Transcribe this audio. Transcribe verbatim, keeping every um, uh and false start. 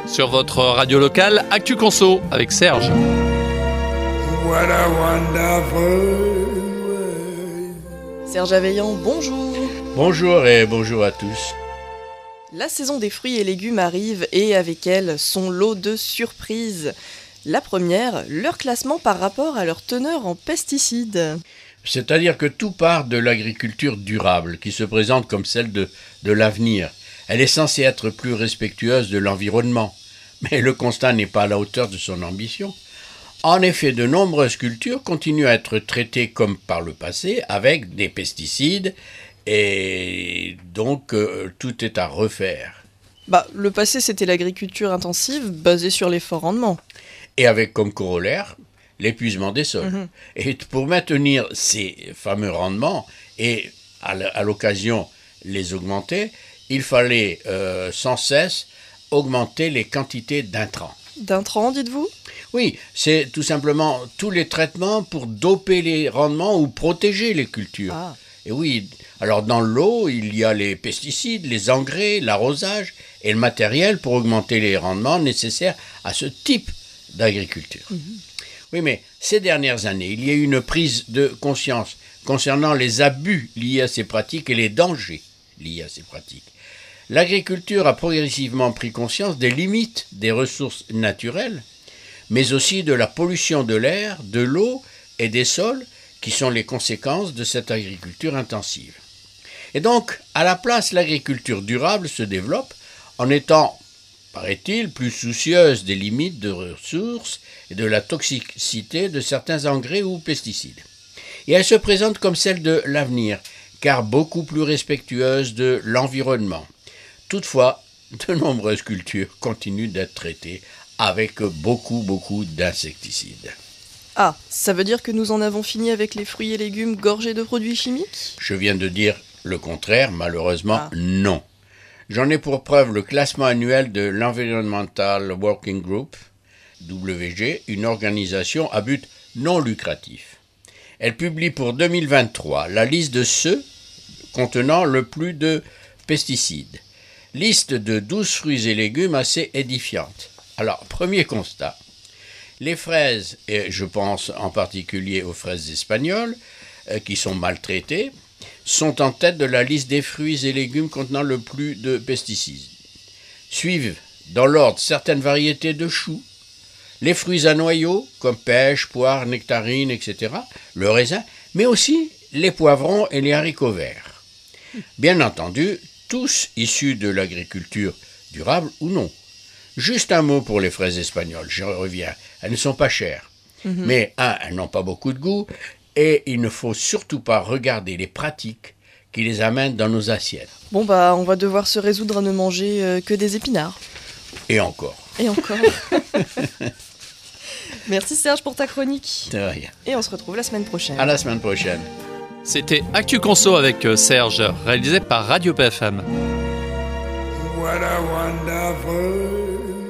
Sur votre radio locale, Actu Conso avec Serge. What a wonderful world. Serge Aveillant, bonjour. Bonjour et bonjour à tous. La saison des fruits et légumes arrive et avec elle son lot de surprises. La première, leur classement par rapport à leur teneur en pesticides. C'est-à-dire que tout part de l'agriculture durable qui se présente comme celle de, de l'avenir. Elle est censée être plus respectueuse de l'environnement, mais le constat n'est pas à la hauteur de son ambition. En effet, de nombreuses cultures continuent à être traitées comme par le passé avec des pesticides et donc euh, tout est à refaire. Bah, le passé c'était l'agriculture intensive basée sur les forts rendements. Et avec comme corollaire l'épuisement des sols. Mmh. Et pour maintenir ces fameux rendements et à l'occasion les augmenter, il fallait euh, sans cesse augmenter les quantités d'intrants. D'intrants, dites-vous ? Oui, c'est tout simplement tous les traitements pour doper les rendements ou protéger les cultures. Ah. Et oui, alors dans l'eau, il y a les pesticides, les engrais, l'arrosage et le matériel pour augmenter les rendements nécessaires à ce type d'agriculture. Mmh. Oui, mais ces dernières années, il y a eu une prise de conscience concernant les abus liés à ces pratiques et les dangers liés à ces pratiques. L'agriculture a progressivement pris conscience des limites des ressources naturelles, mais aussi de la pollution de l'air, de l'eau et des sols qui sont les conséquences de cette agriculture intensive. Et donc, à la place, l'agriculture durable se développe en étant, paraît-il, plus soucieuse des limites de ressources et de la toxicité de certains engrais ou pesticides. Et elle se présente comme celle de l'avenir, car beaucoup plus respectueuse de l'environnement. Toutefois, de nombreuses cultures continuent d'être traitées avec beaucoup, beaucoup d'insecticides. Ah, ça veut dire que nous en avons fini avec les fruits et légumes gorgés de produits chimiques ? Je viens de dire le contraire, malheureusement, ah. non. J'en ai pour preuve le classement annuel de l'Environmental Working Group, W G, une organisation à but non lucratif. Elle publie pour deux mille vingt-trois la liste de ceux contenant le plus de pesticides. Liste de douze fruits et légumes assez édifiante. Alors, premier constat, les fraises, et je pense en particulier aux fraises espagnoles, euh, qui sont maltraitées, sont en tête de la liste des fruits et légumes contenant le plus de pesticides. Suivent, dans l'ordre, certaines variétés de choux, les fruits à noyaux, comme pêche, poire, nectarines, et cetera, le raisin, mais aussi les poivrons et les haricots verts. Bien entendu, tous issus de l'agriculture durable ou non. Juste un mot pour les fraises espagnoles, je reviens. Elles ne sont pas chères. Mm-hmm. Mais, un, elles n'ont pas beaucoup de goût, et il ne faut surtout pas regarder les pratiques qui les amènent dans nos assiettes. Bon bah, on va devoir se résoudre à ne manger euh, que des épinards. Et encore. Et encore. Merci Serge pour ta chronique. De rien. Et on se retrouve la semaine prochaine. À la semaine prochaine. C'était Actu Conso avec Serge, réalisé par Radio P F M. What a wonderful